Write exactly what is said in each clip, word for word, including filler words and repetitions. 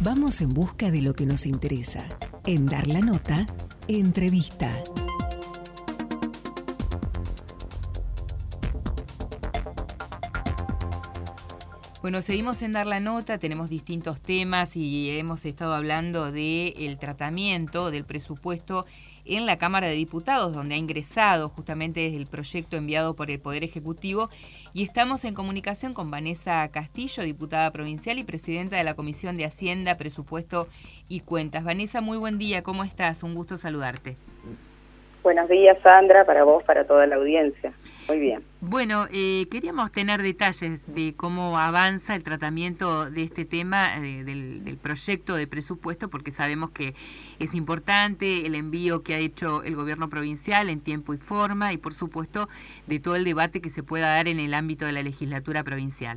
Vamos en busca de lo que nos interesa. En Dar la Nota, entrevista. Bueno, seguimos en Dar la Nota, tenemos distintos temas y hemos estado hablando del tratamiento del presupuesto en la Cámara de Diputados, donde ha ingresado justamente el proyecto enviado por el Poder Ejecutivo, y estamos en comunicación con Vanessa Castillo, diputada provincial y presidenta de la Comisión de Hacienda, Presupuesto y Cuentas. Vanessa, muy buen día, ¿cómo estás? Un gusto saludarte. Buenos días, Sandra, para vos, para toda la audiencia. Muy bien. Bueno, eh, queríamos tener detalles de cómo avanza el tratamiento de este tema, eh, del, del proyecto de presupuesto, porque sabemos que es importante el envío que ha hecho el gobierno provincial en tiempo y forma y, por supuesto, de todo el debate que se pueda dar en el ámbito de la legislatura provincial.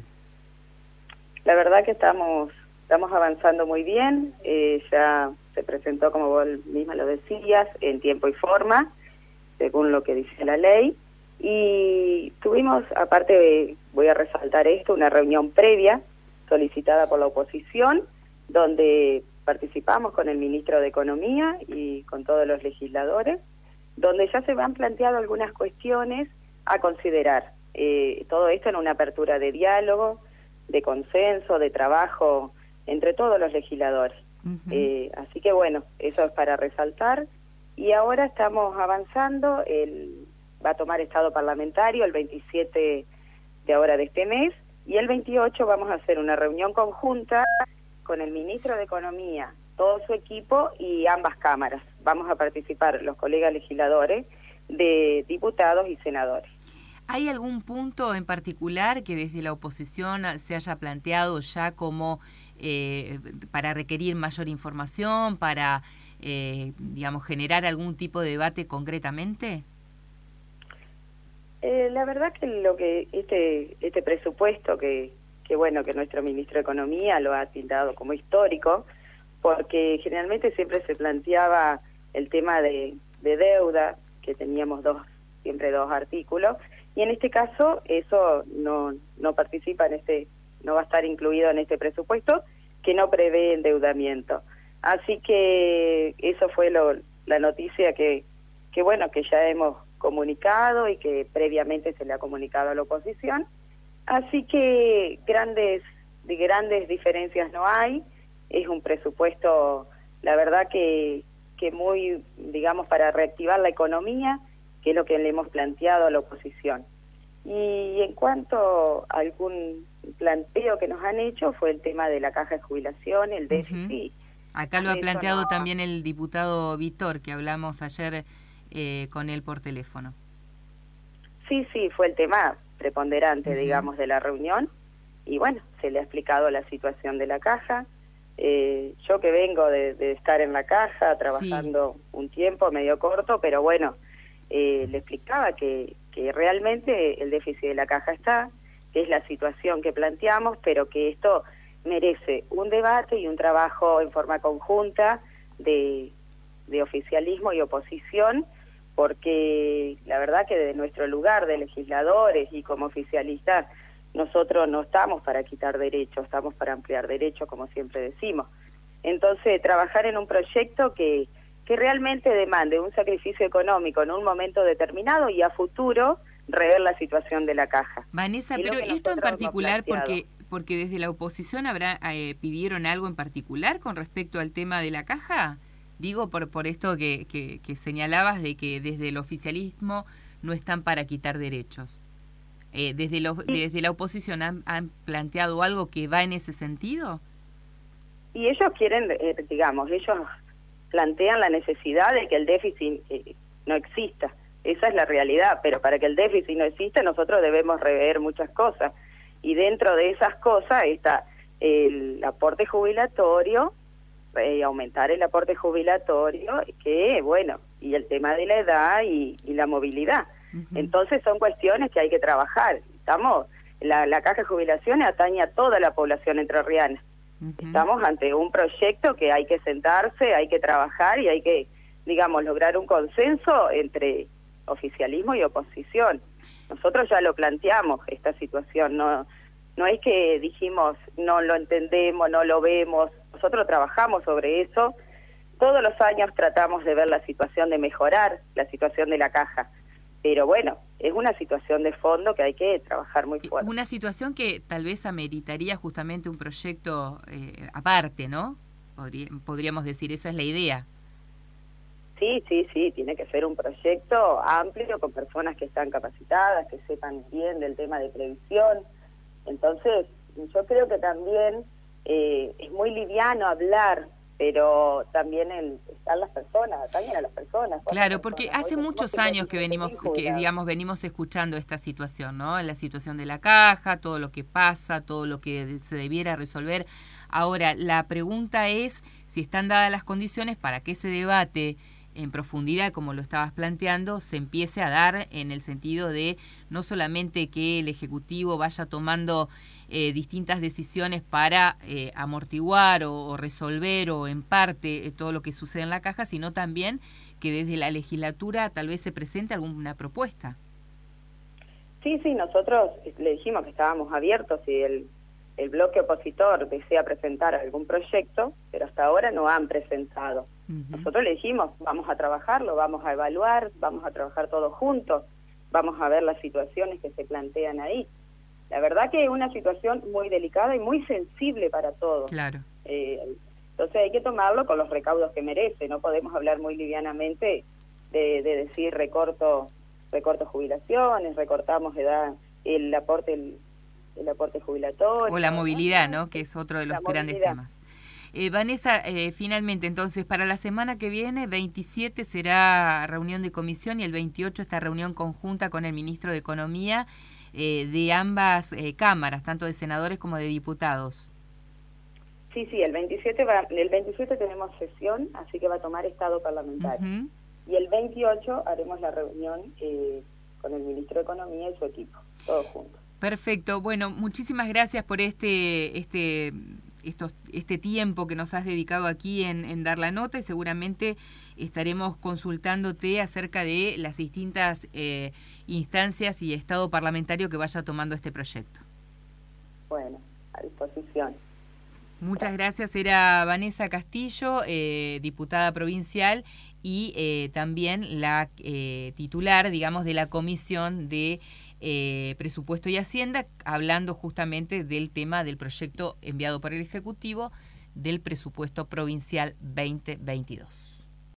La verdad que estamos, estamos avanzando muy bien. Eh, ya se presentó, como vos misma lo decías, en tiempo y forma, según lo que dice la ley. Y tuvimos, aparte, voy a resaltar esto, una reunión previa solicitada por la oposición, donde participamos con el ministro de Economía y con todos los legisladores, donde ya se han planteado algunas cuestiones a considerar. Eh, todo esto en una apertura de diálogo, de consenso, de trabajo entre todos los legisladores. Uh-huh. Eh, así que bueno, eso es para resaltar. Y ahora estamos avanzando, el, va a tomar estado parlamentario el veintisiete de ahora de este mes, y el veintiocho vamos a hacer una reunión conjunta con el ministro de Economía, todo su equipo y ambas cámaras. Vamos a participar los colegas legisladores de diputados y senadores. ¿Hay algún punto en particular que desde la oposición se haya planteado ya como eh, para requerir mayor información, para, eh, digamos, generar algún tipo de debate concretamente? Eh, la verdad que lo que este este presupuesto que, que bueno, que nuestro ministro de Economía lo ha tildado como histórico, porque generalmente siempre se planteaba el tema de, de deuda, que teníamos dos siempre dos artículos, y en este caso eso no no participa en este, no va a estar incluido en este presupuesto, que no prevé endeudamiento. Así que eso fue lo, la noticia que, que bueno, que ya hemos comunicado y que previamente se le ha comunicado a la oposición. Así que grandes, de grandes diferencias no hay. Es un presupuesto, la verdad que, que muy, digamos, para reactivar la economía, que es lo que le hemos planteado a la oposición. Y en cuanto a algún planteo que nos han hecho, fue el tema de la caja de jubilación, el déficit. Uh-huh. Acá lo ha planteado no... también el diputado Víctor, que hablamos ayer eh, con él por teléfono. Sí, sí, fue el tema preponderante, uh-huh. digamos, de la reunión. Y bueno, se le ha explicado la situación de la caja. Eh, yo que vengo de, de estar en la caja, trabajando sí. un tiempo medio corto, pero bueno, eh, le explicaba que, que realmente el déficit de la caja está, que es la situación que planteamos, pero que esto merece un debate y un trabajo en forma conjunta de, de oficialismo y oposición, porque la verdad que desde nuestro lugar de legisladores y como oficialistas, nosotros no estamos para quitar derechos, estamos para ampliar derechos, como siempre decimos. Entonces, trabajar en un proyecto que, que realmente demande un sacrificio económico en un momento determinado y a futuro rever la situación de la caja. Vanessa, pero esto en particular, porque porque desde la oposición habrá eh, pidieron algo en particular con respecto al tema de la caja. Digo, por por esto que, que, que señalabas de que desde el oficialismo no están para quitar derechos. Eh, desde, lo, sí. desde la oposición han, han planteado algo que va en ese sentido. Y ellos quieren, eh, digamos, ellos plantean la necesidad de que el déficit eh, no exista. Esa es la realidad, pero para que el déficit no exista nosotros debemos rever muchas cosas. Y dentro de esas cosas está el aporte jubilatorio, eh, aumentar el aporte jubilatorio, que bueno, y el tema de la edad y, y la movilidad. Uh-huh. Entonces son cuestiones que hay que trabajar. Estamos, la, la caja de jubilaciones atañe a toda la población entrerriana. Uh-huh. Estamos ante un proyecto que hay que sentarse, hay que trabajar y hay que, digamos, lograr un consenso entre oficialismo y oposición. Nosotros ya lo planteamos, esta situación, no no es que dijimos no lo entendemos, no lo vemos, nosotros trabajamos sobre eso. Todos los años tratamos de ver la situación, de mejorar la situación de la caja. Pero bueno, es una situación de fondo que hay que trabajar muy fuerte. Una situación que tal vez ameritaría justamente un proyecto eh, aparte, ¿no? Podría, podríamos decir, esa es la idea. Sí, sí, sí, tiene que ser un proyecto amplio con personas que están capacitadas, que sepan bien del tema de previsión. Entonces, yo creo que también eh, es muy liviano hablar, pero también el, están las personas, también a las personas. Claro, personas. porque hace Hoy muchos que años que venimos, que digamos, venimos escuchando esta situación, ¿no? La situación de la caja, todo lo que pasa, todo lo que se debiera resolver. Ahora, la pregunta es si están dadas las condiciones para que ese debate en profundidad, como lo estabas planteando, se empiece a dar en el sentido de no solamente que el Ejecutivo vaya tomando eh, distintas decisiones para eh, amortiguar o, o resolver o en parte eh, todo lo que sucede en la caja, sino también que desde la legislatura tal vez se presente alguna propuesta. Sí, sí, nosotros le dijimos que estábamos abiertos y el, el bloque opositor desea presentar algún proyecto, pero hasta ahora no han presentado. Uh-huh. Nosotros le dijimos, vamos a trabajarlo, vamos a evaluar, vamos a trabajar todos juntos, vamos a ver las situaciones que se plantean ahí. La verdad que es una situación muy delicada y muy sensible para todos. Claro. Eh, entonces hay que tomarlo con los recaudos que merece, no podemos hablar muy livianamente de, de decir recorto, recorto jubilaciones, recortamos edad, el aporte, el, el aporte jubilatorio. O la movilidad, ¿no? Que es otro de los grandes temas. Eh, Vanessa, eh, finalmente, entonces, para la semana que viene, veintisiete será reunión de comisión y el veintiocho esta reunión conjunta con el ministro de Economía eh, de ambas eh, cámaras, tanto de senadores como de diputados. Sí, sí, el veintisiete, va, el veintisiete tenemos sesión, así que va a tomar estado parlamentario. Uh-huh. Y el veintiocho haremos la reunión eh, con el ministro de Economía y su equipo, todos juntos. Perfecto. Bueno, muchísimas gracias por este... este Estos, este tiempo que nos has dedicado aquí en, en Dar la Nota y seguramente estaremos consultándote acerca de las distintas eh, instancias y estado parlamentario que vaya tomando este proyecto. Bueno, a disposición. Muchas gracias. Era Vanessa Castillo, eh, diputada provincial y eh, también la eh, titular, digamos, de la Comisión de eh, Presupuesto y Hacienda, hablando justamente del tema del proyecto enviado por el Ejecutivo del Presupuesto Provincial veinte veintidós.